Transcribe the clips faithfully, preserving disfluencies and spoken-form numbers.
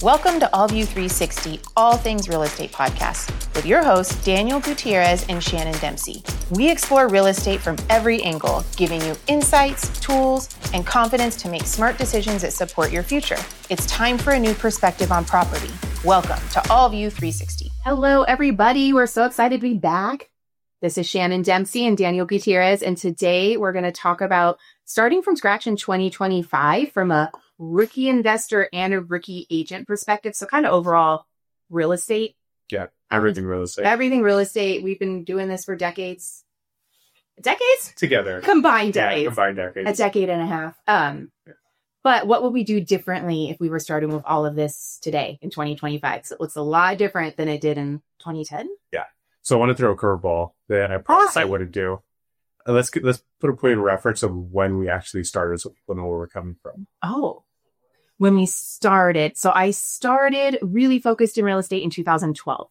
Welcome to AllView three sixty, All Things Real Estate Podcast, with your hosts, Daniel Gutierrez and Shannon Dempsey. We explore real estate from every angle, giving you insights, tools, and confidence to make smart decisions that support your future. It's time for a new perspective on property. Welcome to AllView three sixty. Hello, everybody. We're so excited to be back. This is Shannon Dempsey and Daniel Gutierrez, and today we're going to talk about starting from scratch in twenty twenty-five from a rookie investor and a rookie agent perspective. So kind of overall real estate. Yeah, everything real estate. Everything real estate. We've been doing this for decades. Decades? Together. Combined decades. Yeah, combined decades. A decade and a half. Um, yeah. But what would we do differently if we were starting with all of this today in twenty twenty-five? So it looks a lot different than it did in twenty ten. Yeah. So I want to throw a curveball that I promised I wouldn't do. Uh, let's get, let's put a point in reference of when we actually started so people know where we're coming from. Oh, when we started. So I started really focused in real estate in two thousand twelve.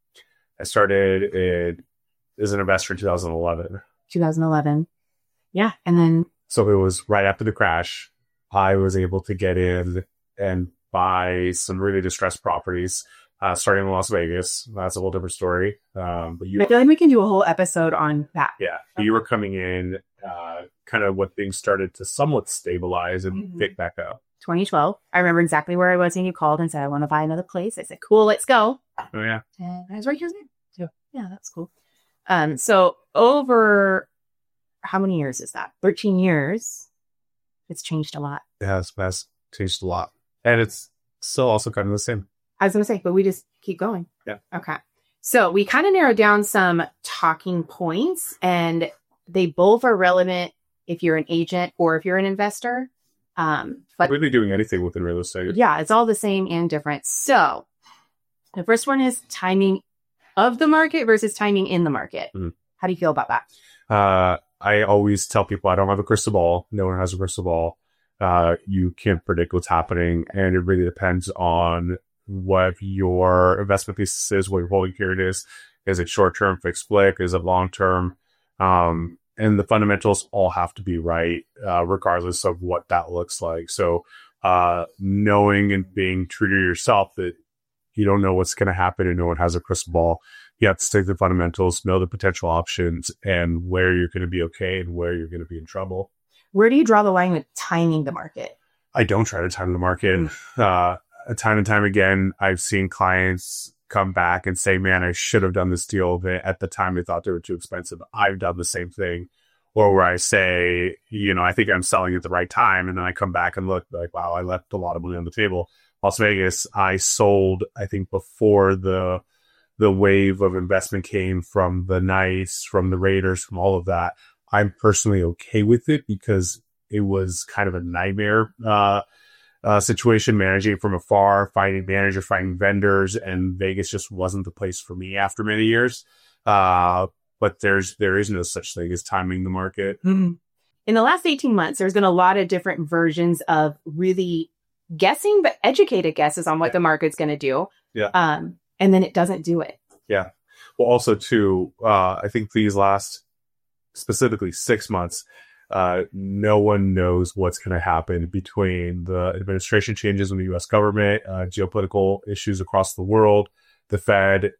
I started in, as an investor in two thousand eleven. two thousand eleven. Yeah. And then. So it was right after the crash. I was able to get in and buy some really distressed properties. Uh, starting in Las Vegas. That's a whole different story. Um, but you, I feel like we can do a whole episode on that. Yeah. But you were coming in uh, kind of when things started to somewhat stabilize and Mm-hmm. pick back up. twenty twelve. I remember exactly where I was when you called and said, I want to buy another place. I said, cool, let's go. Oh, yeah. And I was right here. So, yeah, that's cool. Um, so over how many years is that? thirteen years. It's changed a lot. It has, has changed a lot. And it's still also kind of the same. I was going to say, but we just keep going. Yeah. Okay. So we kind of narrowed down some talking points, and they both are relevant if you're an agent or if you're an investor. Um, but really doing anything within real estate. Yeah, it's all the same and different. So the first one is timing of the market versus timing in the market. Mm-hmm. How do you feel about that? Uh, I always tell people I don't have a crystal ball. No one has a crystal ball. Uh, you can't predict what's happening, and it really depends on what your investment thesis is, what your holding period is. Is it short-term fixed flick? Is it long-term? Um, and the fundamentals all have to be right, uh, regardless of what that looks like. So uh, knowing and being true to yourself that you don't know what's going to happen and no one has a crystal ball. You have to stick to the fundamentals, know the potential options, and where you're going to be okay and where you're going to be in trouble. Where do you draw the line with timing the market? I don't try to time the market. Mm-hmm. Uh, time and time again, I've seen clients come back and say, man, I should have done this deal. But at the time, they thought they were too expensive. I've done the same thing. Or where I say, you know, I think I'm selling at the right time. And then I come back and look like, wow, I left a lot of money on the table. Las Vegas, I sold, I think, before the the wave of investment came from the Knights, from the Raiders, from all of that. I'm personally okay with it because it was kind of a nightmare uh Uh, situation, managing from afar, finding managers, finding vendors, and Vegas just wasn't the place for me after many years. Uh, but there's there is no such thing as timing the market. Mm-hmm. In the last eighteen months, there's been a lot of different versions of really guessing, but educated guesses on what yeah. the market's going to do. Yeah. Um, and then it doesn't do it. Yeah. Well, also too, uh, I think these last specifically six months. Uh, no one knows what's going to happen between the administration changes in the U S government, uh, geopolitical issues across the world, the Fed.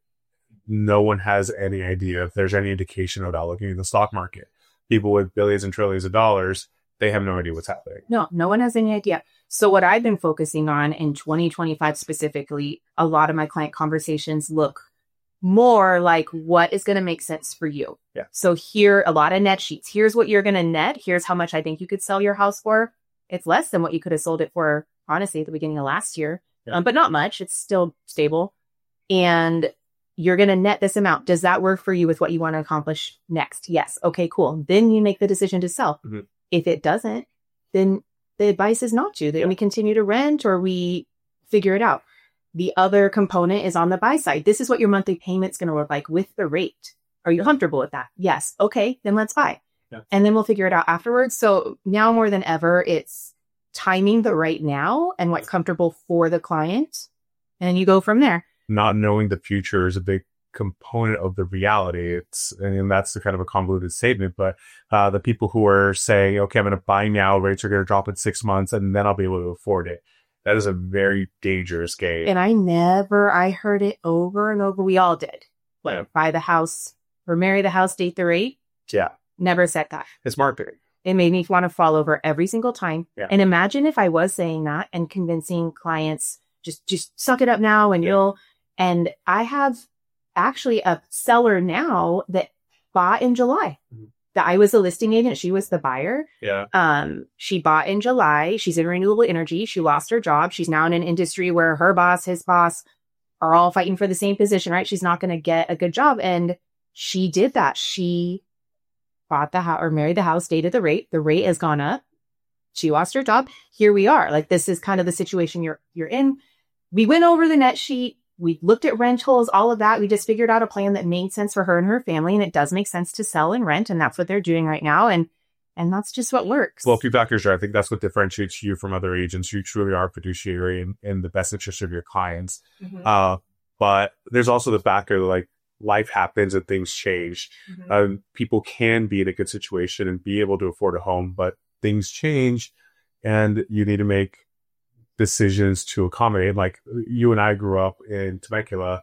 No one has any idea if there's any indication about looking at the stock market. People with billions and trillions of dollars, they have no idea what's happening. No, no one has any idea. So what I've been focusing on in twenty twenty-five specifically, a lot of my client conversations look more like what is going to make sense for you. Yeah. So here, a lot of net sheets. Here's what you're going to net. Here's how much I think you could sell your house for. It's less than what you could have sold it for, honestly, at the beginning of last year, yeah. um, but not much. It's still stable. And you're going to net this amount. Does that work for you with what you want to accomplish next? Yes. Okay, cool. Then you make the decision to sell. Mm-hmm. If it doesn't, then the advice is not to. Then yeah. we continue to rent or we figure it out. The other component is on the buy side. This is what your monthly payment's going to look like with the rate. Are you comfortable with that? Yes. Okay, then let's buy. Yeah. And then we'll figure it out afterwards. So now more than ever, it's timing the right now and what's comfortable for the client. And you go from there. Not knowing the future is a big component of the reality. It's, and that's the kind of a convoluted statement, but uh, the people who are saying, okay, I'm going to buy now, rates are going to drop in six months, and then I'll be able to afford it. That is a very dangerous game. And I never, I heard it over and over. We all did. Like, Yeah. buy the house or marry the house, date the rate. Yeah. Never said that. It's marketing. It made me want to fall over every single time. Yeah. And imagine if I was saying that and convincing clients, just, just suck it up now and Yeah. you'll, and I have actually a seller now that bought in July. Mhm. That I was the listing agent. She was the buyer. Yeah. Um, she bought in July. She's in renewable energy. She lost her job. She's now in an industry where her boss, his boss are all fighting for the same position, right? She's not going to get a good job. And she did that. She bought the house or married the house, dated the rate. The rate has gone up. She lost her job. Here we are. Like, this is kind of the situation you're, you're in. We went over the net sheet. We looked at rentals, all of that. We just figured out a plan that made sense for her and her family. And it does make sense to sell and rent. And that's what they're doing right now. And and that's just what works. Well, a few factors there. I think that's what differentiates you from other agents. You truly are a fiduciary in, in the best interest of your clients. Mhm. Uh, but there's also the factor that, like, life happens and things change. Mhm. Um, people can be in a good situation and be able to afford a home, but things change and you need to make decisions to accommodate. Like, you and I grew up in Temecula.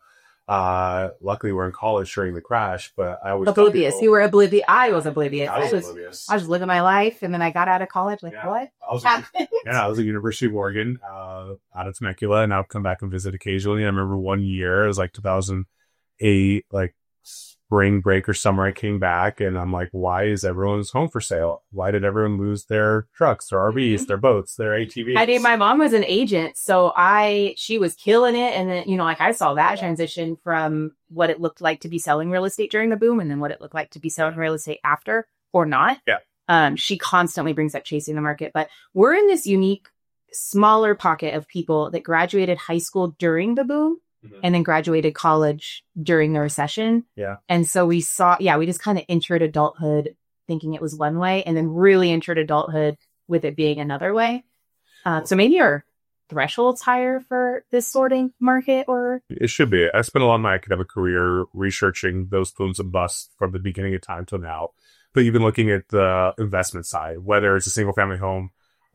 Uh, luckily we're in college during the crash, but I was Oblivious. You were oblivious. I was oblivious. I I was was, oblivious. I was living my life. And then I got out of college. Like, Yeah. what I was happened? Yeah, I was at University of Oregon, uh, out of Temecula, and I would come back and visit occasionally. I remember one year, it was like two thousand eight, like spring break or summer, I came back, and I'm like, why is everyone's home for sale? Why did everyone lose their trucks, their R Vs, Mhm. their boats, their A T Vs? I did. My mom was an agent. So I, she was killing it. And then, you know, like I saw that transition from what it looked like to be selling real estate during the boom and then what it looked like to be selling real estate after or not. Yeah. Um, she constantly brings up chasing the market, but we're in this unique, smaller pocket of people that graduated high school during the boom Mhm. and then graduated college during the recession. Yeah. And so we saw, yeah, we just kind of entered adulthood thinking it was one way and then really entered adulthood with it being another way. Uh, so maybe your threshold's higher for this sorting market or It should be. I spent a lot of my academic career researching those booms and busts from the beginning of time till now. But even looking at the investment side, whether it's a single family home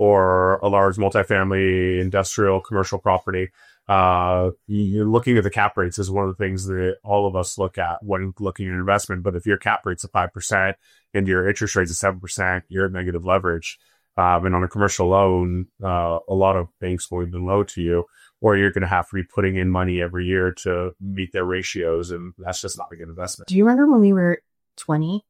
or a large multifamily, industrial, commercial property, uh, you're looking at the cap rates is one of the things that all of us look at when looking at investment. But if your cap rate's at five percent and your interest rate's at seven percent, you're at negative leverage. Um, and on a commercial loan, uh, a lot of banks will even low to you, or you're going to have to be putting in money every year to meet their ratios. And that's just not a good investment. do you remember when we were twenty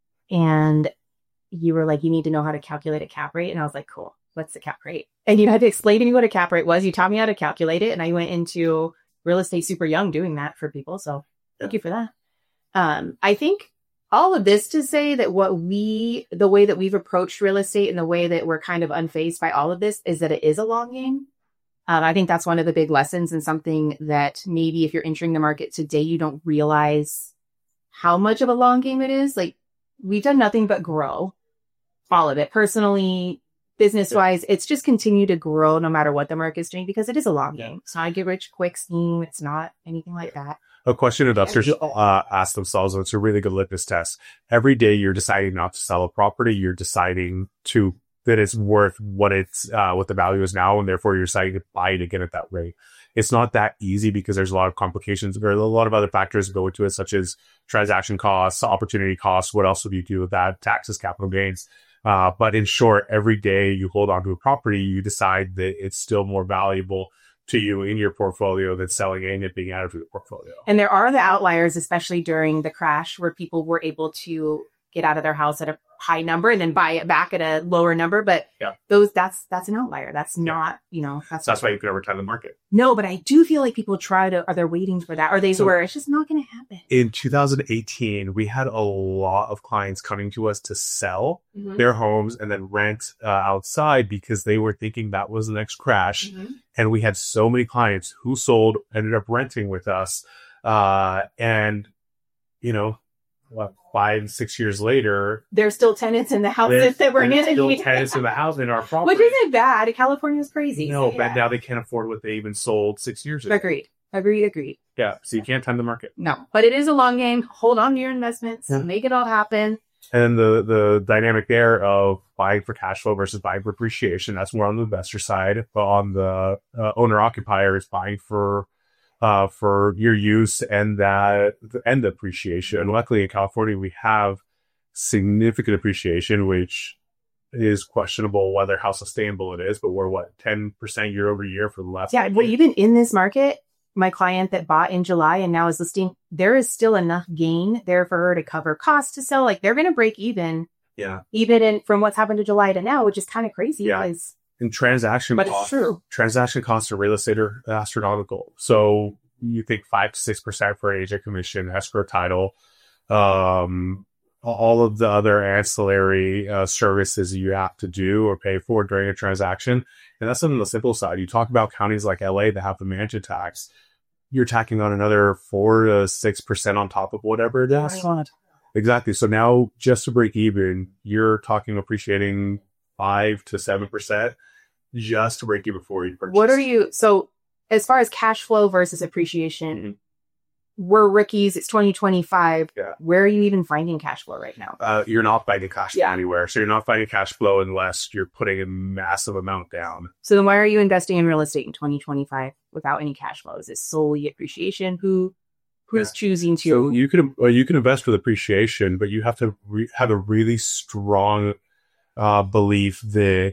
and you were like, you need to know how to calculate a cap rate? And I was like, cool, what's the cap rate? And you had to explain to me what a cap rate was. You taught me how to calculate it. And I went into real estate super young doing that for people. So thank you for that. Um, I think all of this to say that what we, the way that we've approached real estate and the way that we're kind of unfazed by all of this is that it is a long game. Um, I think that's one of the big lessons and something that maybe if you're entering the market today, you don't realize how much of a long game it is. Like, we've done nothing but grow all of it personally, business wise. It's just continue to grow no matter what the market's doing because it is a long game. It's not a get rich quick scheme. It's not anything like that. A question investors uh, ask themselves, and it's a really good litmus test. Every day you're deciding not to sell a property, you're deciding to that it's worth what it's uh, what the value is now, and therefore you're deciding to buy it again at that rate. It's not that easy because there's a lot of complications. There are a lot of other factors that go into it, such as transaction costs, opportunity costs. What else would you do with that? Taxes, capital gains. Uh, but in short, every day you hold on to a property, you decide that it's still more valuable to you in your portfolio than selling it and it being added to the portfolio. And there are the outliers, especially during the crash, where people were able to get out of their house at a high number and then buy it back at a lower number. But yeah. those that's that's an outlier. That's not, you know, that's, so that's why you can overtime the market. No, but I do feel like people try to, are they waiting for that? Or they So, were, it's just not going to happen. In two thousand eighteen, we had a lot of clients coming to us to sell Mhm. their homes and then rent uh, outside because they were thinking that was the next crash. Mhm. And we had so many clients who sold, ended up renting with us. Uh, and, you know, what, five, six years later, There's still tenants in the houses that we're there's still in. tenants in the house in our property. Which isn't bad. California's crazy. No, So, but yeah. now they can't afford what they even sold six years ago. Agreed. Agreed. Agreed. Yeah, so you can't time the market. No, but it is a long game. Hold on to your investments. Yeah. Make it all happen. And the, the dynamic there of buying for cash flow versus buying for appreciation, that's more on the investor side. But on the uh, owner occupier is buying for uh, for your use and that and the appreciation. And luckily in California, we have significant appreciation, which is questionable whether how sustainable it is. But we're what, ten percent year over year for the last Yeah, well, even in this market, my client that bought in July and now is listing, there is still enough gain there for her to cover costs to sell. Like they're going to break even. Yeah. Even in from what's happened to July to now, which is kind of crazy. Yeah. Because, And transaction but costs, it's true. transaction costs of real estate are astronomical. So you think five to six percent for agent commission, escrow title, um, all of the other ancillary uh, services you have to do or pay for during a transaction. And that's on the simple side. You talk about counties like L A that have the mansion tax. You're tacking on another four to six percent on top of whatever it is. Exactly. So now just to break even, you're talking appreciating five to seven percent just to break even before you purchase. What are you, so as far as cash flow versus appreciation, Mm-hmm. we're rookies, it's twenty twenty-five. Yeah. Where are you even finding cash flow right now? Uh, you're not finding cash flow Yeah. anywhere. So you're not finding cash flow unless you're putting a massive amount down. So then why are you investing in real estate in twenty twenty-five without any cash flow? Is it solely appreciation? Who Who's Yeah. choosing to? So you can well, you can invest with appreciation, but you have to re- have a really strong uh, belief that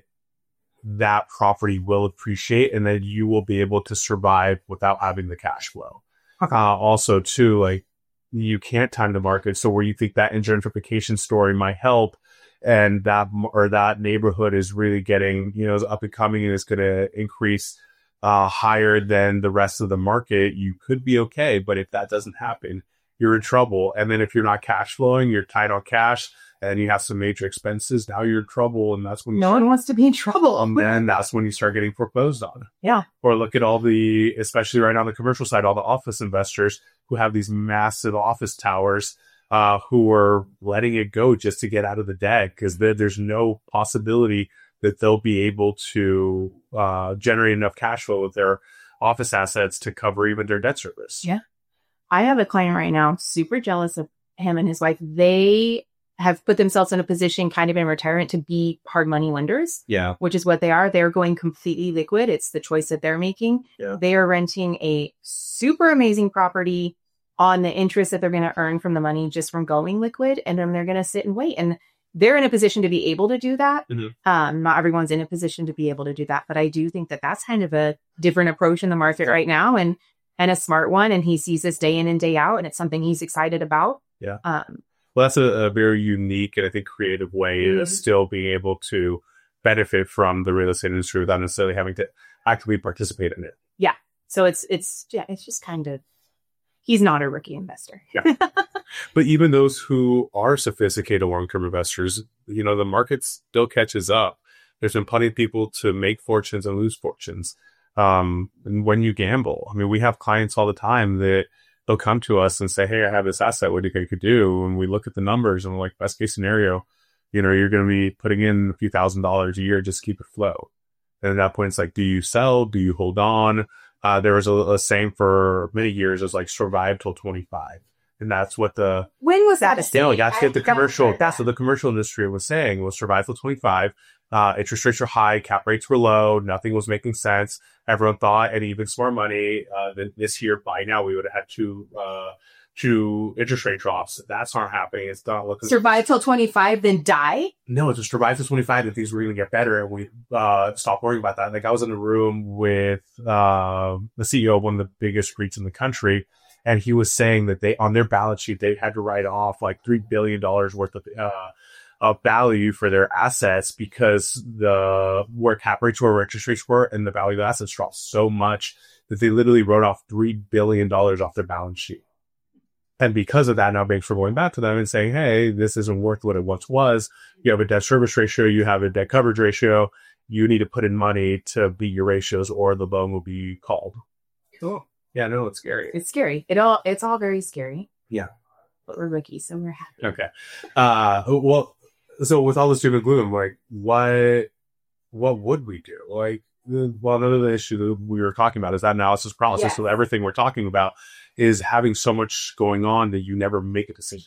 that property will appreciate and that you will be able to survive without having the cash flow. Okay. Uh, also, too, like you can't time the market. So where you think that gentrification story might help, and that or that neighborhood is really getting, you know, is up and coming and is going to increase uh, higher than the rest of the market, you could be okay. But if that doesn't happen, you're in trouble. And then if you're not cash flowing, you're tight on cash and you have some major expenses, now you're in trouble. And that's when you No start, one wants to be in trouble. um, then that's when you start getting foreclosed on. Yeah. Or look at all the, especially right now on the commercial side, all the office investors who have these massive office towers, uh, who are letting it go just to get out of the debt because there's no possibility that they'll be able to uh, generate enough cash flow with their office assets to cover even their debt service. Yeah. I have a client right now, super jealous of him and his wife. They have put themselves in a position kind of in retirement to be hard money lenders, Yeah. which is what they are. They're going completely liquid. It's the choice that they're making. Yeah. They are renting a super amazing property on the interest that they're going to earn from the money just from going liquid. And then they're going to sit and wait. And they're in a position to be able to do that. Mm-hmm. Um, not everyone's in a position to be able to do that, but I do think that that's kind of a different approach in the market right now, and and a smart one. And he sees this day in and day out, and it's something he's excited about. Yeah. Um, Well, that's a, a very unique and I think creative way Mhm. of still being able to benefit from the real estate industry without necessarily having to actively participate in it. so it's it's yeah, it's just kind of he's not a rookie investor. But even those who are sophisticated long-term investors, you know, the market still catches up. There's been plenty of people to make fortunes and lose fortunes. Um, and when you gamble, I mean, we have clients all the time that they'll come to us and say, hey, I have this asset. What do you think I could do? And we look at the numbers and we're like, best case scenario, you know, you're going to be putting in a few thousand dollars a year, just keep it flow. And at that point, it's like, do you sell? Do you hold on? Uh, there was a, a saying for many years, it was like survive till twenty-five. And that's what the, When was that? A still, saying? that's what the I don't commercial, remember that's that. what the commercial industry was saying was survive till twenty-five. Uh, interest rates were high, cap rates were low, nothing was making sense. Everyone thought, and even smart money, uh, that this year by now we would have had two, uh, two interest rate drops. That's not happening. It's not looking. Survive till twenty-five, then die. No, it's just survive to twenty-five and things were going to get better. And we uh, stopped worrying about that. Like I was in a room with uh, the C E O of one of the biggest REITs in the country. And he was saying that they, on their balance sheet, they had to write off like three billion dollars worth of, uh, of value for their assets because the, where cap rates were, where interest rates were, and the value of the assets dropped so much that they literally wrote off three billion dollars off their balance sheet. And because of that, now banks were going back to them and saying, hey, this isn't worth what it once was. You have a debt service ratio. You have a debt coverage ratio. You need to put in money to beat your ratios or the loan will be called. Cool. Yeah, no, it's scary. It's scary. It all it's all very scary. Yeah. But we're rookies, so we're happy. Okay. Uh, well, so with all this doom and gloom, like what, what would we do? Like, well, another issue that we were talking about is that analysis paralysis. Yes. So everything we're talking about is having so much going on that you never make a decision.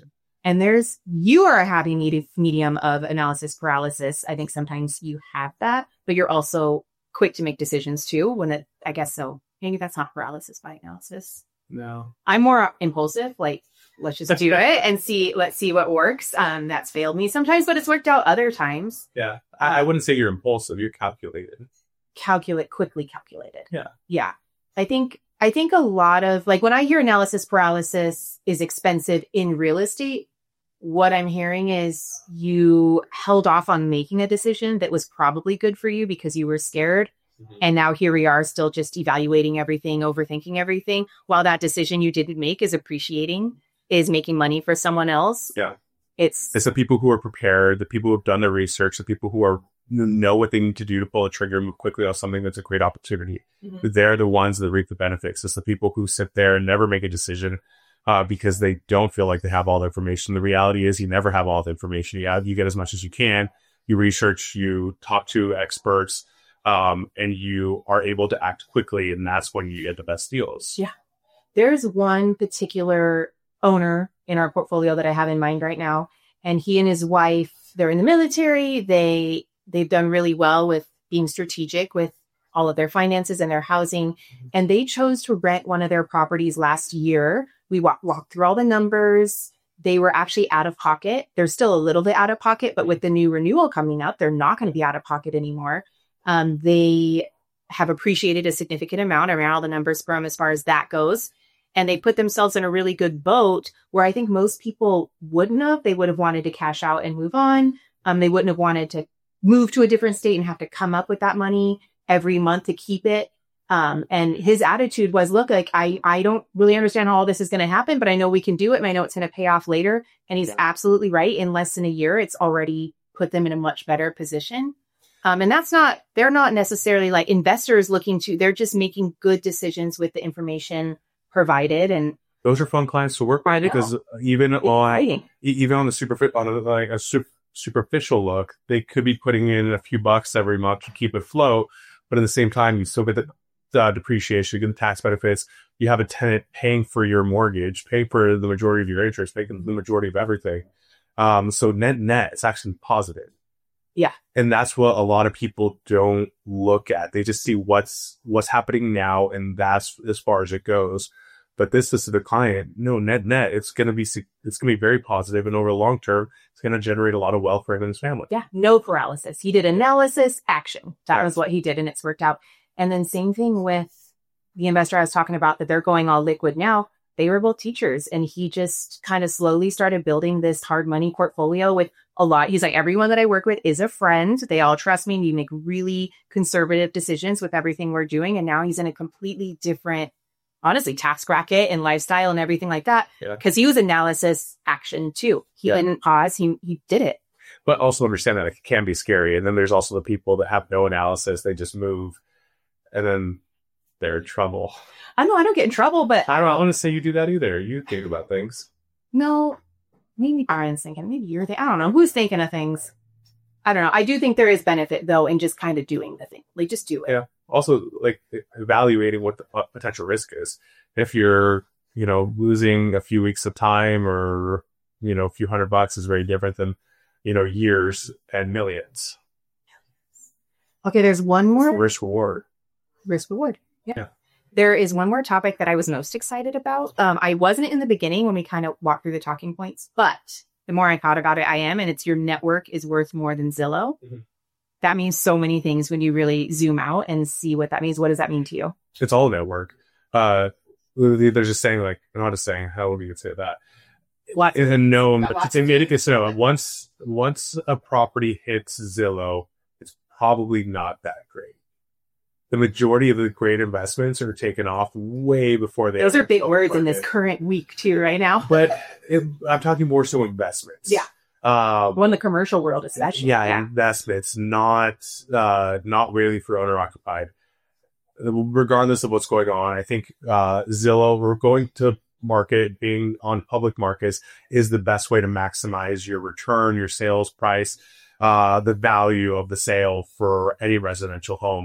And there's, you are a happy medi- medium of analysis paralysis. I think sometimes you have that, but you're also quick to make decisions too. When it, I guess so. Maybe that's not paralysis by analysis. No. I'm more impulsive. Like, let's just do it and see, let's see what works. Um, that's failed me sometimes, but it's worked out other times. Yeah. I, I wouldn't say you're impulsive. You're calculated. Calculate, quickly calculated. Yeah. Yeah. I think, I think a lot of, like, when I hear analysis paralysis is expensive in real estate, what I'm hearing is you held off on making a decision that was probably good for you because you were scared. Mm-hmm. And now here we are still just evaluating everything, overthinking everything, while that decision you didn't make is appreciating, is making money for someone else. Yeah. It's, it's the people who are prepared, the people who have done their research, the people who are know what they need to do to pull a trigger and move quickly on something that's a great opportunity. Mm-hmm. They're the ones that reap the benefits. It's the people who sit there and never make a decision uh, because they don't feel like they have all the information. The reality is you never have all the information. You have, you get as much as you can. You research, you talk to experts, um, and you are able to act quickly. And that's when you get the best deals. Yeah. There's one particular owner in our portfolio that I have in mind right now. And he and his wife, they're in the military. They, they've done really well with being strategic with all of their finances and their housing. Mm-hmm. And they chose to rent one of their properties last year. We walk, walked through all the numbers. They were actually out of pocket. They're still a little bit out of pocket, but with the new renewal coming up, they're not going to be out of pocket anymore. Um, they have appreciated a significant amount around all the numbers from as far as that goes. And they put themselves in a really good boat where I think most people wouldn't have. They would have wanted to cash out and move on. Um, they wouldn't have wanted to move to a different state and have to come up with that money every month to keep it. Um, and his attitude was, look, like, I, I don't really understand how all this is going to happen, but I know we can do it. And I know it's going to pay off later. And he's absolutely right. In less than a year, it's already put them in a much better position. Um, and that's not, they're not necessarily like investors looking to, they're just making good decisions with the information provided. And those are fun clients to work with because even on, even on the superficial, on a, like a super, superficial look, they could be putting in a few bucks every month to keep it afloat. But at the same time, you still get the uh, depreciation, you get the tax benefits. You have a tenant paying for your mortgage, paying for the majority of your interest, paying the majority of everything. Um, so net, net, it's actually positive. Yeah. And that's what a lot of people don't look at. They just see what's, what's happening now. And that's as far as it goes. But this is the client. No, net, net, it's going to be, it's going to be very positive. And over the long term, it's going to generate a lot of wealth for him and his family. Yeah. No paralysis. He did analysis, action. That was what he did. And it's worked out. And then same thing with the investor I was talking about that they're going all liquid now. They were both teachers. And he just kind of slowly started building this hard money portfolio with a lot. He's like, everyone that I work with is a friend. They all trust me. We make really conservative decisions with everything we're doing. And now he's in a completely different, honestly, tax bracket and lifestyle and everything like that. Because yeah. he was analysis action too. He yeah. didn't pause. He he did it. But also understand that it can be scary. And then there's also the people that have no analysis. They just move and then they're in trouble. I know I don't get in trouble, but I don't want to say you do that either. You think about things. No, maybe Aaron's thinking. Maybe you're thinking. I don't know. Who's thinking of things? I don't know. I do think there is benefit though in just kind of doing the thing. Like just do it. Yeah. Also, like evaluating what the potential risk is. If you're, you know, losing a few weeks of time or, you know, a few hundred bucks is very different than, you know, years and millions. Okay, there's one more. Risk reward. Risk reward. Yeah. yeah. There is one more topic that I was most excited about. Um, I wasn't in the beginning when we kind of walked through the talking points, but the more I thought about it, I am. And it's your network is worth more than Zillow. Mm-hmm. That means so many things when you really zoom out and see what that means. What does that mean to you? It's all network. Uh, they're just saying like, I'm not just saying, how would you say that? What? And no, it's it's no. Once once a property hits Zillow, it's probably not that great. The majority of the great investments are taken off way before they. Those are big words market. In this current week too, right now. But it, I'm talking more so investments. Yeah. Um, well, in the commercial world, especially. Yeah, yeah. Investments, not uh, not really for owner occupied. Regardless of what's going on, I think uh, Zillow, we're going to market, being on public markets is the best way to maximize your return, your sales price, uh, the value of the sale for any residential home.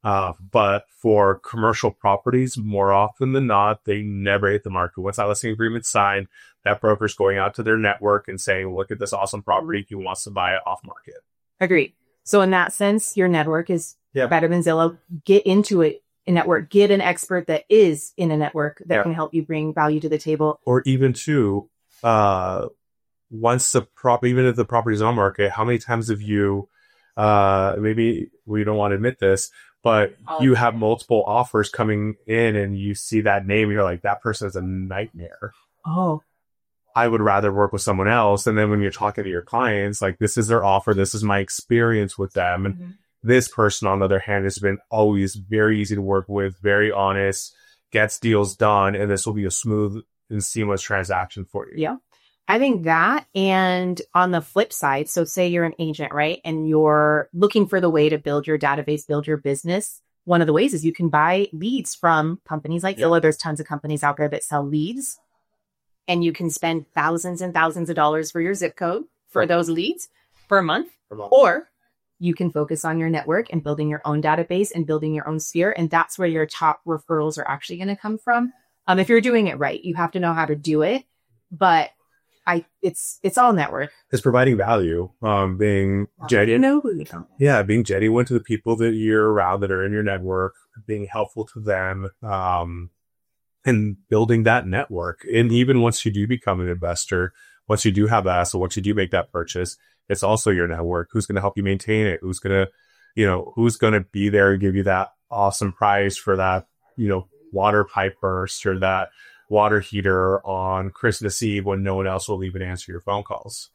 Uh, but for commercial properties, more often than not, they never hit the market. Once that listing agreement's signed, that broker's going out to their network and saying, look at this awesome property. He wants to buy it off market. Agreed. So in that sense, your network is Yeah. better than Zillow. Get into it, a network. Get an expert that is in a network that Yeah. can help you bring value to the table. Or even too, uh, once the prop, even if the property's on market, how many times have you, uh, maybe we don't want to admit this, but Oh, you have multiple offers coming in and you see that name, and you're like, that person is a nightmare. Oh, I would rather work with someone else. And then when you're talking to your clients, like, this is their offer, this is my experience with them. And mm-hmm. this person, on the other hand, has been always very easy to work with, very honest, gets deals done, and this will be a smooth and seamless transaction for you. Yeah. I think that, and on the flip side, so say you're an agent, right? And you're looking for the way to build your database, build your business. One of the ways is you can buy leads from companies like Yeah. Zillow. There's tons of companies out there that sell leads, and you can spend thousands and thousands of dollars for your zip code for Right. those leads for a month. Come on. Or you can focus on your network and building your own database and building your own sphere. And that's where your top referrals are actually going to come from. Um, if you're doing it right, you have to know how to do it. But I, it's it's all network. It's providing value, um, being genuine. No, we don't. Yeah, being genuine to the people that you're around that are in your network, being helpful to them, um, and building that network. And even once you do become an investor, once you do have that asset, once you do make that purchase, it's also your network. Who's going to help you maintain it? Who's going to, you know, who's going to be there and give you that awesome price for that, you know, water pipe burst or that water heater on Christmas Eve when no one else will even answer your phone calls.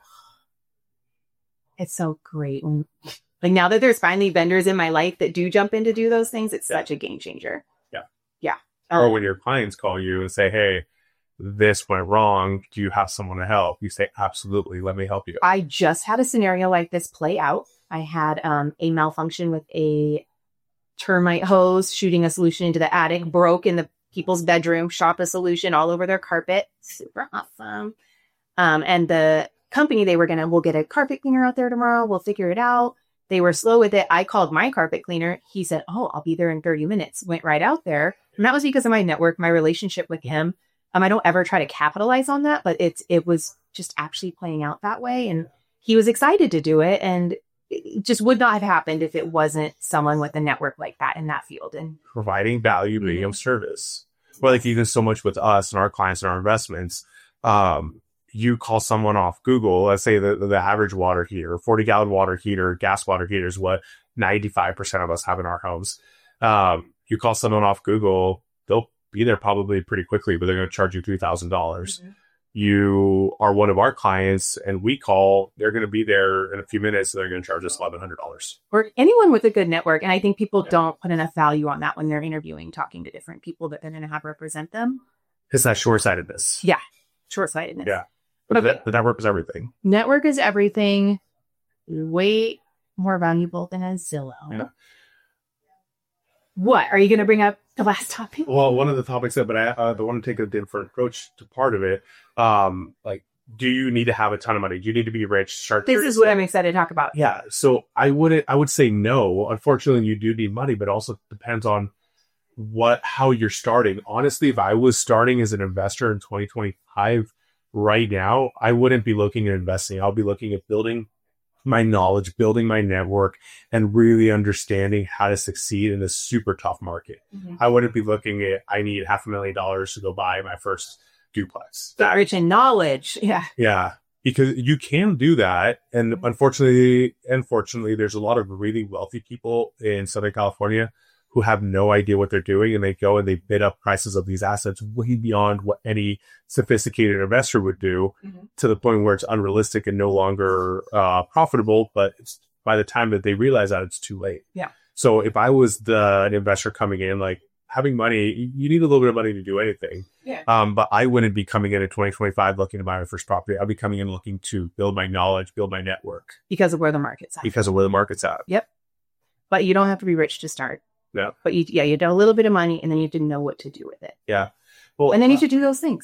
It's so great. When- Like now that there's finally vendors in my life that do jump in to do those things, it's Yeah. such a game changer. Yeah. Yeah. Or Um, when your clients call you and say, hey, this went wrong. Do you have someone to help? You say, absolutely. Let me help you. I just had a scenario like this play out. I had um, a malfunction with a termite hose shooting a solution into the attic, broke in the people's bedroom, shop a solution all over their carpet. Super awesome. Um, and the company, they were going to, we'll get a carpet cleaner out there tomorrow. We'll figure it out. They were slow with it. I called my carpet cleaner. He said, oh, I'll be there in thirty minutes. Went right out there. And that was because of my network, my relationship with him. Um, I don't ever try to capitalize on that, but it's, it was just actually playing out that way. And he was excited to do it. And it just would not have happened if it wasn't someone with a network like that in that field. And Providing value, being of service. Well, like even so much with us and our clients and our investments, um, you call someone off Google, let's say the, the average water heater, forty gallon water heater, gas water heater is what ninety-five percent of us have in our homes. Um, you call someone off Google, they'll be there probably pretty quickly, but they're going to charge you three thousand dollars. Mm-hmm. You are one of our clients and we call, they're going to be there in a few minutes. And they're going to charge us eleven hundred dollars. Or anyone with a good network. And I think people Yeah. don't put enough value on that when they're interviewing, talking to different people that they're going to have represent them. It's that short-sightedness. Yeah. Short-sightedness. Yeah. But Okay. the, the network is everything. Network is everything. Way more valuable than a Zillow. Yeah. What? Are you going to bring up the last topic? Well, one of the topics that, but I, uh, I want to take a different approach to part of it. Um, like, do you need to have a ton of money? Do you need to be rich? Start This is what I'm excited to talk about. Yeah. So I wouldn't, I would say no. Unfortunately, you do need money, but also depends on what, how you're starting. Honestly, if I was starting as an investor in twenty twenty-five right now, I wouldn't be looking at investing. I'll be looking at building my knowledge, building my network, and really understanding how to succeed in this super tough market. Mm-hmm. I wouldn't be looking at, I need half a million dollars to go buy my first duplex. Get rich in knowledge. Yeah. Yeah, because you can do that. And unfortunately, unfortunately, there's a lot of really wealthy people in Southern California who have no idea what they're doing. And they go and they bid up prices of these assets way beyond what any sophisticated investor would do, mm-hmm. to the point where it's unrealistic and no longer uh, profitable. But it's, by the time that they realize that, it's too late. Yeah. So if I was the an investor coming in, like, having money, you need a little bit of money to do anything. Yeah. Um, but I wouldn't be coming in in twenty twenty-five looking to buy my first property. I'd be coming in looking to build my knowledge, build my network. Because of where the market's at. Because of where the market's at. Yep. But you don't have to be rich to start. Yeah. But you, yeah, you need a little bit of money and then you have to know what to do with it. Yeah. Well, and then you uh, should do those things.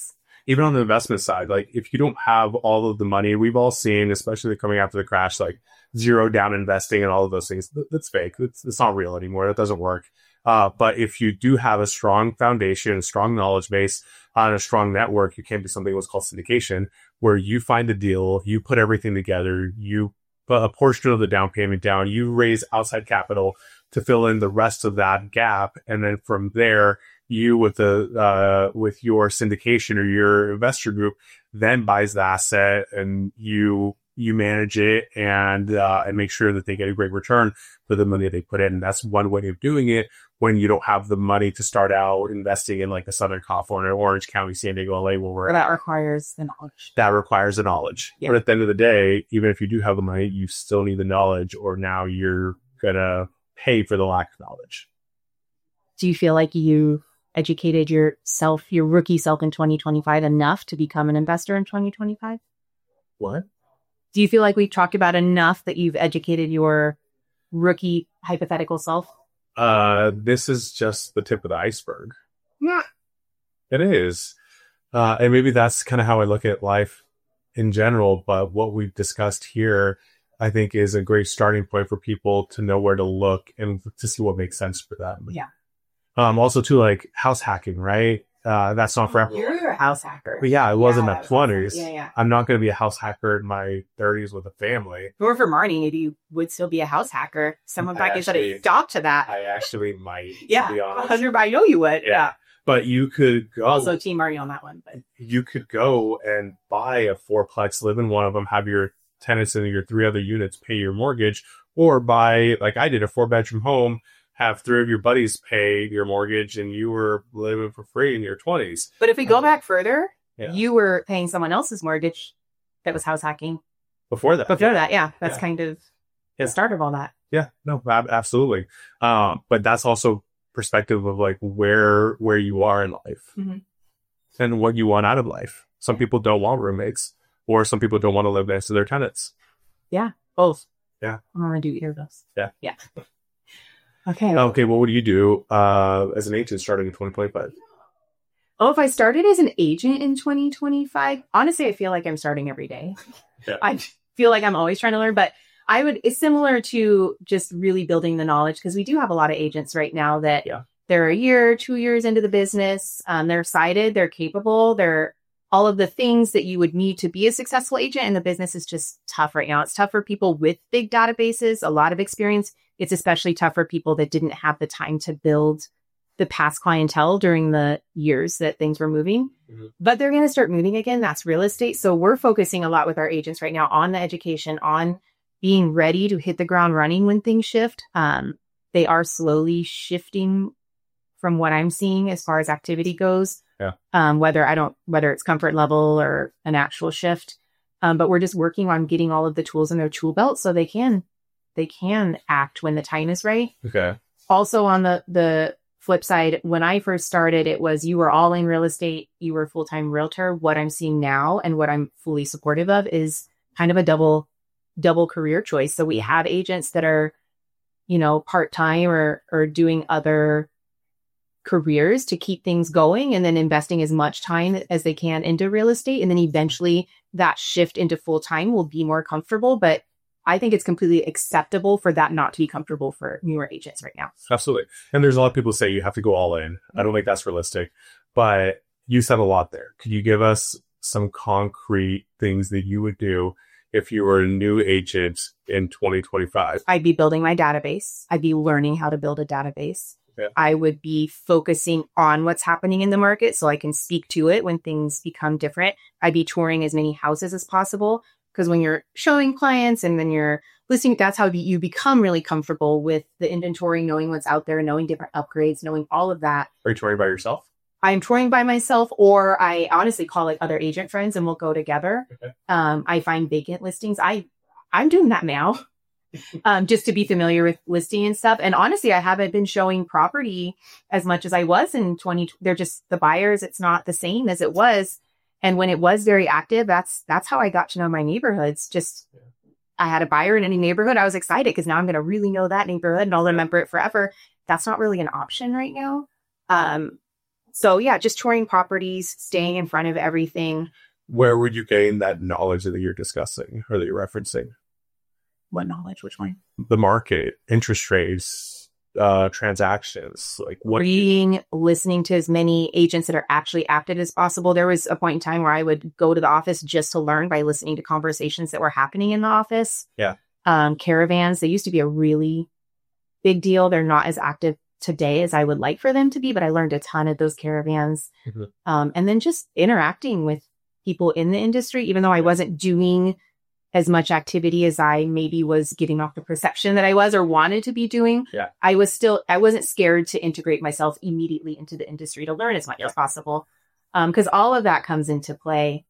even on the investment side, like if you don't have all of the money, we've all seen, especially coming after the crash, like zero down investing and all of those things. That's fake. It's, it's not real anymore. That doesn't work. Uh, but if you do have a strong foundation, a strong knowledge base, on a strong network, you can do something what's called syndication, where you find a deal, you put everything together, you put a portion of the down payment down, you raise outside capital to fill in the rest of that gap, and then from there, you with the uh, with your syndication or your investor group then buys the asset, and you you manage it and uh, and make sure that they get a great return for the money they put in. And that's one way of doing it when you don't have the money to start out investing in like a Southern California, Orange County, San Diego, L A, where we're Or that requires the knowledge. That requires the knowledge. Yeah. But at the end of the day, even if you do have the money, you still need the knowledge, or now you're gonna pay for the lack of knowledge. Do you feel like you educated yourself, your rookie self in twenty twenty-five enough to become an investor in twenty twenty-five? What? Do you feel like we've talked about enough that you've educated your rookie hypothetical self? Uh, this is just the tip of the iceberg. Yeah. It is. Uh, and maybe that's kind of how I look at life in general. But what we've discussed here, I think, is a great starting point for people to know where to look and to see what makes sense for them. Yeah. Um, also, too, like house hacking, right? Uh, that's not for everyone. You're a house hacker. But yeah, I was in Yeah, my twenties. Yeah, yeah. I'm not going to be a house hacker in my thirties with a family. Or for Marnie, maybe you would still be a house hacker. Someone I back in said actually- a stop to that. I actually might, yeah, to be honest. one hundred, I know you would. Yeah. Yeah. But you could go. Also, Team Marnie on that one. But you could go and buy a fourplex, live in one of them, have your tenants in your three other units pay your mortgage, or buy, like I did, a four bedroom home, have three of your buddies pay your mortgage, and you were living for free in your twenties. But if we go back further, Yeah. you were paying someone else's mortgage that was house hacking. Before that. Before that, yeah. That's Yeah. kind of Yeah. the start of all that. Yeah, no, ab- absolutely. Um, but that's also perspective of like where where you are in life Mhm. and what you want out of life. Some people don't want roommates, or some people don't want to live next to their tenants. Yeah, both. Yeah. I'm going to do either of those. Yeah. Yeah. Okay. Okay, what would you do uh, as an agent starting in twenty twenty-five? Oh, if I started as an agent in twenty twenty-five, honestly, I feel like I'm starting every day. Yeah. I feel like I'm always trying to learn, but I would, it's similar to just really building the knowledge, because we do have a lot of agents right now that Yeah. they're a year, two years into the business. Um, they're excited, they're capable, they're all of the things that you would need to be a successful agent. And the business is just tough right now. It's tough for people with big databases, a lot of experience. It's especially tough for people that didn't have the time to build the past clientele during the years that things were moving, Mhm. but they're going to start moving again. That's real estate. So we're focusing a lot with our agents right now on the education, on being ready to hit the ground running when things shift. Um, they are slowly shifting from what I'm seeing as far as activity goes. Yeah. Um, whether I don't, whether it's comfort level or an actual shift. Um, but we're just working on getting all of the tools in their tool belt so they can, they can act when the time is right. Okay. Also on the, the flip side, when I first started, it was you were all in real estate, you were a full-time realtor. What I'm seeing now and what I'm fully supportive of is kind of a double, double career choice. So we have agents that are, you know, part-time or, or doing other careers to keep things going, and then investing as much time as they can into real estate. And then eventually that shift into full-time will be more comfortable. But I think it's completely acceptable for that not to be comfortable for newer agents right now. Absolutely. And there's a lot of people who say you have to go all in. I don't think that's realistic, but you said a lot there. Could you give us some concrete things that you would do if you were a new agent in twenty twenty-five? I'd be building my database. I'd be learning how to build a database. Yeah. I would be focusing on what's happening in the market so I can speak to it when things become different. I'd be touring as many houses as possible, because when you're showing clients and then you're listening, that's how you become really comfortable with the inventory, knowing what's out there, knowing different upgrades, knowing all of that. Are you touring by yourself? I'm touring by myself, or I honestly call like other agent friends and we'll go together. Okay. Um, I find vacant listings. I, I'm doing that now. Um, just to be familiar with listing and stuff. And honestly, I haven't been showing property as much as I was in twenty. They're just the buyers. It's not the same as it was. And when it was very active, that's, that's how I got to know my neighborhoods. Just, yeah. I had a buyer in any neighborhood. I was excited because now I'm going to really know that neighborhood and I'll remember it forever. That's not really an option right now. Um, So yeah, just touring properties, staying in front of everything. Where would you gain that knowledge that you're discussing or that you're referencing? What knowledge? Which one? The market, interest rates, uh, transactions, like what? Reading, listening to as many agents that are actually active as possible. There was a point in time where I would go to the office just to learn by listening to conversations that were happening in the office. Yeah. Um, caravans, they used to be a really big deal. They're not as active today as I would like for them to be, but I learned a ton at those caravans. Mm-hmm. Um, and then just interacting with people in the industry, even though I wasn't doing as much activity as I maybe was getting off the perception that I was or wanted to be doing. Yeah. I was still, I wasn't scared to integrate myself immediately into the industry to learn as much yeah. as possible. Um, cause all of that comes into play.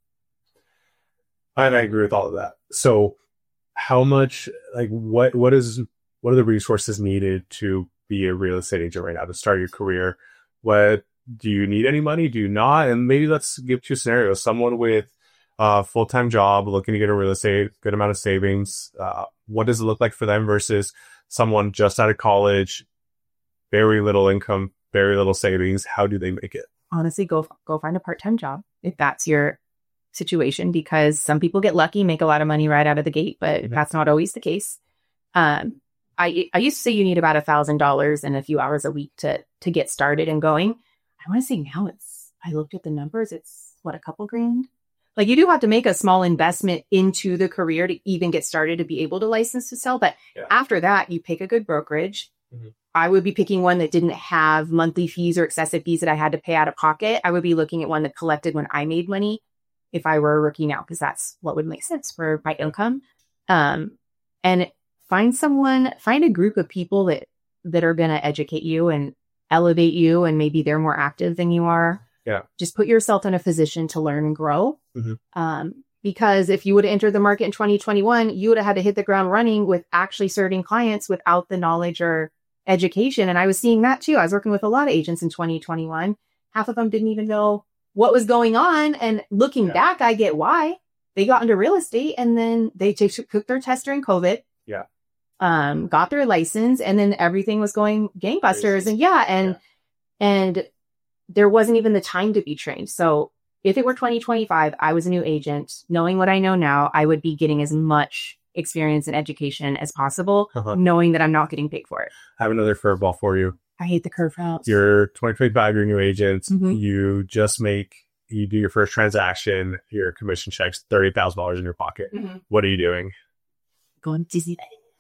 And I agree with all of that. So how much, like what, what is, what are the resources needed to be a real estate agent right now to start your career? What do you need? Any money? Do you not? And maybe let's give two scenarios. Someone with a full-time job looking to get a real estate, good amount of savings. Uh, what does it look like for them versus someone just out of college, very little income, very little savings? How do they make it? Honestly, go, go find a part-time job if that's your situation, because some people get lucky, make a lot of money right out of the gate, but mm-hmm. that's not always the case. Um, I, I used to say you need about a thousand dollars and a few hours a week to, to get started and going. I want to say now it's, I looked at the numbers. It's what, a couple grand? Like you do have to make a small investment into the career to even get started to be able to license to sell. But yeah. after that, you pick a good brokerage. Mm-hmm. I would be picking one that didn't have monthly fees or excessive fees that I had to pay out of pocket. I would be looking at one that collected when I made money if I were a rookie now, because that's what would make sense for my income. Um, and Find someone, find a group of people that, that are going to educate you and elevate you, and maybe they're more active than you are. Yeah. Just put yourself in a position to learn and grow. Mm-hmm. Um, because if you would have entered the market in twenty twenty-one, you would have had to hit the ground running with actually serving clients without the knowledge or education. And I was seeing that too. I was working with a lot of agents in twenty twenty-one. Half of them didn't even know what was going on. And looking yeah. back, I get why. They got into real estate and then they t- took their test during COVID. Yeah. Um, got their license, and then everything was going gangbusters. And yeah, and, yeah. and there wasn't even the time to be trained. So if it were twenty twenty-five, I was a new agent, knowing what I know now, I would be getting as much experience and education as possible, uh-huh. knowing that I'm not getting paid for it. I have another curveball for you. I hate the curve routes. You're twenty twenty-five, you're a new agent. Mm-hmm. You just make, you do your first transaction, your commission checks thirty thousand dollars in your pocket. Mm-hmm. What are you doing? Going to Disneyland.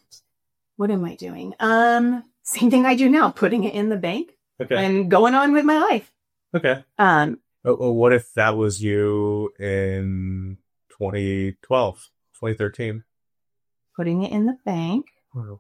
What am I doing? Um, same thing I do now, putting it in the bank okay. and going on with my life. Okay. Um, oh, oh, what if that was you in twenty twelve, twenty thirteen? Putting it in the bank. Oh.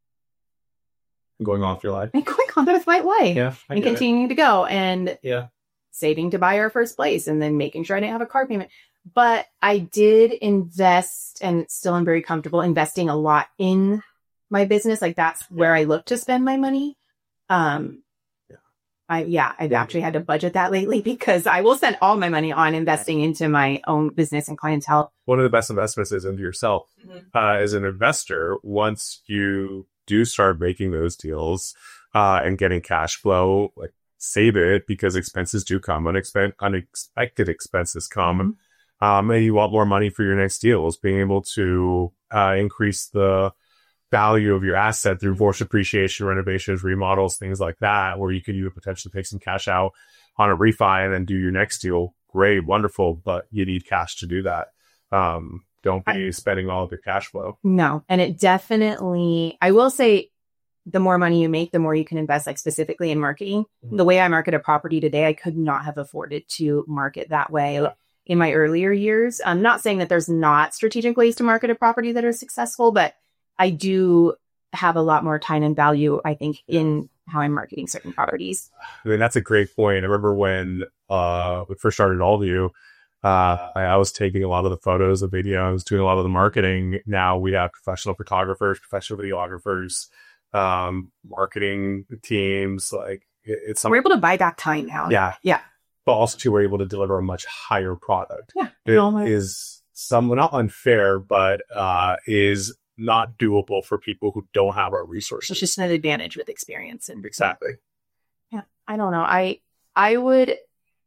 Going on with your life. And going on with my life. Yeah. I and continuing it. to go and yeah. saving to buy our first place and then making sure I didn't have a car payment. But I did invest, and still am very comfortable investing a lot in my business. Like that's where I look to spend my money. Um, yeah. I, yeah, I've yeah. actually had to budget that lately because I will spend all my money on investing into my own business and clientele. One of the best investments is into yourself. Mm-hmm. Uh, as an investor, once you do start making those deals, uh, and getting cash flow, like save it, because expenses do come, unexpe- unexpected expenses come. Mm-hmm. Um, and you want more money for your next deals, being able to, uh, increase the value of your asset through forced appreciation, renovations, remodels, things like that, where you could even potentially take some cash out on a refi and then do your next deal. Great, wonderful, but you need cash to do that. Um, don't be I, spending all of your cash flow. No, and it definitely, I will say, the more money you make, the more you can invest, like specifically in marketing. Mm-hmm. The way I market a property today, I could not have afforded to market that way yeah. in my earlier years. I'm not saying that there's not strategic ways to market a property that are successful, but I do have a lot more time and value, I think, in how I'm marketing certain properties. I mean, that's a great point. I remember when uh, we first started Allview, uh, I, I was taking a lot of the photos, the video, I was doing a lot of the marketing. Now we have professional photographers, professional videographers, um, marketing teams. Like it, it's something. We're able to buy back time now. Yeah. Yeah. But also, too, we're able to deliver a much higher product. Yeah. It my- is somewhat not unfair, but uh, is not doable for people who don't have our resources. It's just an advantage with experience. And exactly. Yeah. I don't know. I, I would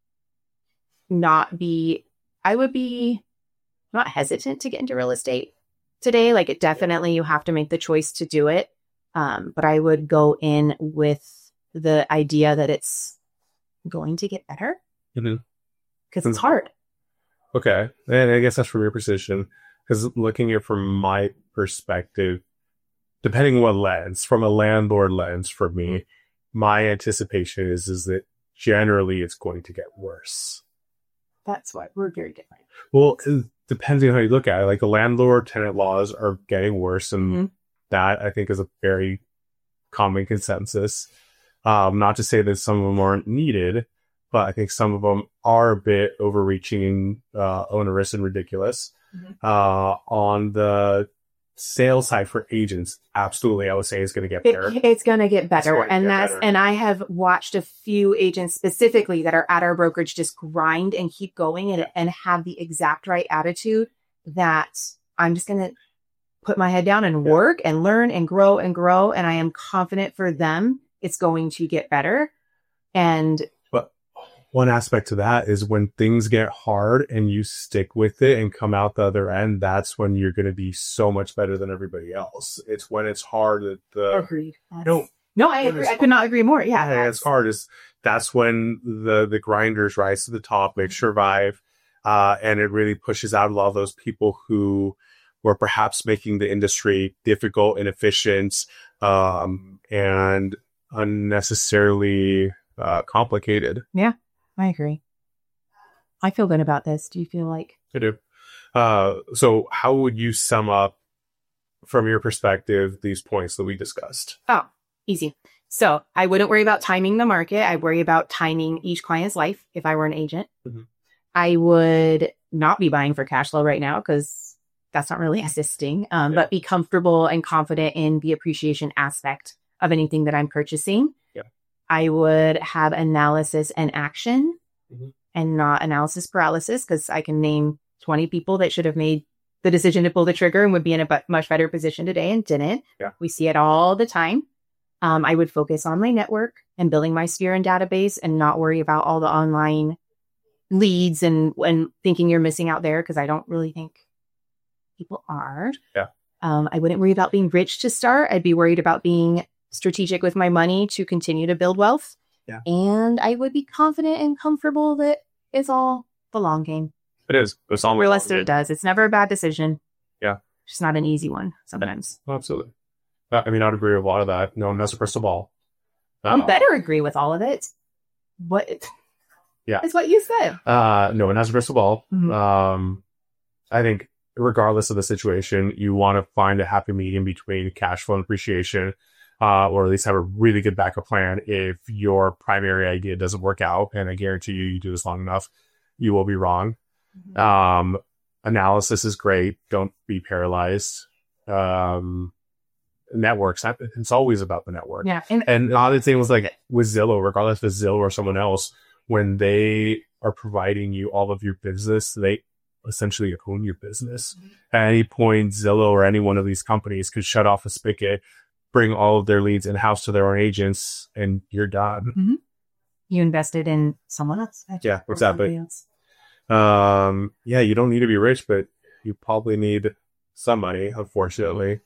not be, I would be not hesitant to get into real estate today. Like it definitely, you have to make the choice to do it. Um, but I would go in with the idea that it's going to get better because mm-hmm. it's hard. Okay. And I guess that's from your position, because looking at it from my perspective, depending on what lens, from a landlord lens for me, mm-hmm. my anticipation is, is that generally it's going to get worse. That's why we're very different. Well, depending on how you look at it, like the landlord tenant laws are getting worse. And mm-hmm. that I think is a very common consensus. Um, not to say that some of them aren't needed, but I think some of them are a bit overreaching, uh, onerous and ridiculous. Mm-hmm. Uh, on the sales side for agents, absolutely, I would say it's going to get better. It, it's going to get better. To and get that's, better. and I have watched a few agents specifically that are at our brokerage just grind and keep going and, and have the exact right attitude that I'm just going to put my head down and yeah. work and learn and grow and grow. And I am confident for them, it's going to get better. And but one aspect to that is when things get hard and you stick with it and come out the other end, that's when you're going to be so much better than everybody else. It's when it's hard that the agreed. no, no, I agree. I could not agree more. Yeah, yeah it's hard. Is that's when the the grinders rise to the top, they survive, uh, and it really pushes out a lot of those people who were perhaps making the industry difficult, inefficient, um, and unnecessarily uh, complicated. Yeah, I agree. I feel good about this. Do you feel like? I do. Uh, so how would you sum up, from your perspective, these points that we discussed? Oh, easy. So I wouldn't worry about timing the market. I worry about timing each client's life if I were an agent. Mm-hmm. I would not be buying for cash flow right now because that's not really assisting, um, yeah. but be comfortable and confident in the appreciation aspect of anything that I'm purchasing. Yeah. I would have analysis and action mm-hmm. and not analysis paralysis, because I can name twenty people that should have made the decision to pull the trigger and would be in a b- much better position today and didn't. Yeah. We see it all the time. Um, I would focus on my network and building my sphere and database and not worry about all the online leads and, and thinking you're missing out there, because I don't really think people are. Yeah. Um, I wouldn't worry about being rich to start. I'd be worried about being strategic with my money to continue to build wealth. Yeah. And I would be confident and comfortable that it's all the long game. It is. It's all realistic. It does. It's never a bad decision. Yeah. It's not an easy one sometimes. Oh, absolutely. I mean, I'd agree with a lot of that. No one has a crystal ball. Uh, I better agree with all of it. What? Yeah. It's what you said. Uh, no one has a crystal ball. Mm-hmm. Um, I think regardless of the situation, you want to find a happy medium between cash flow and appreciation, uh, or at least have a really good backup plan if your primary idea doesn't work out. And I guarantee you, you do this long enough, you will be wrong. Mm-hmm. Um, analysis is great. Don't be paralyzed. Um, networks, it's always about the network. Yeah. And, and the other thing was like with Zillow, regardless if it's Zillow or someone else, when they are providing you all of your business, they essentially own your business. Mm-hmm. At any point, Zillow or any one of these companies could shut off a spigot, bring all of their leads in-house to their own agents, and you're done. Mm-hmm. You invested in someone else. Yeah, exactly. Um, yeah, you don't need to be rich, but you probably need some money, unfortunately,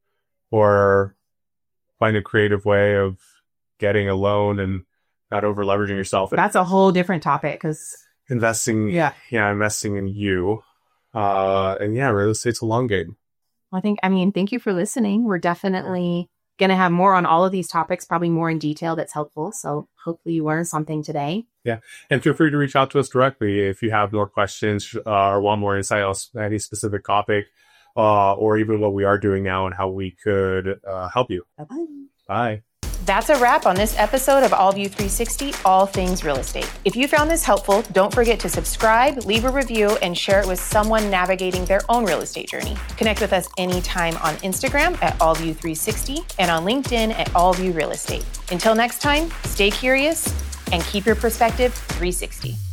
or find a creative way of getting a loan and not over leveraging yourself. That's a whole different topic, because investing, yeah, yeah, investing in you, uh, and yeah, real estate's a long game. I think, I mean, thank you for listening. We're definitely going to have more on all of these topics, probably more in detail. That's helpful. So hopefully you learned something today. Yeah, and feel free to reach out to us directly if you have more questions uh, or want more insight on any specific topic, uh, or even what we are doing now and how we could uh, help you. Bye-bye. Bye. That's a wrap on this episode of AllView three sixty, All Things Real Estate. If you found this helpful, don't forget to subscribe, leave a review, and share it with someone navigating their own real estate journey. Connect with us anytime on Instagram at AllView three sixty and on LinkedIn at AllView Real Estate. Until next time, stay curious and keep your perspective three sixty.